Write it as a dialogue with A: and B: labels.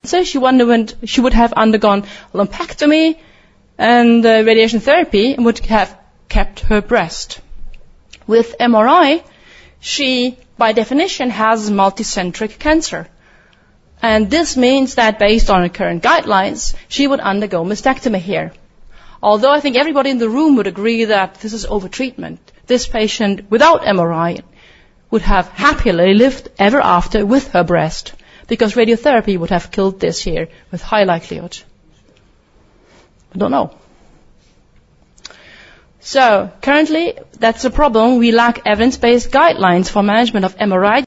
A: cancer, she would have undergone lumpectomy and radiation therapy and would have kept her breast. With MRI, she, by definition, has multicentric cancer. And this means that based on her current guidelines, she would undergo mastectomy here. Although I think everybody in the room would agree that this is overtreatment, this patient without MRI would have happily lived ever after with her breast, because radiotherapy would have killed this here with high likelihood. I don't know. So, currently, that's a problem. We lack evidence-based guidelines for management of MRI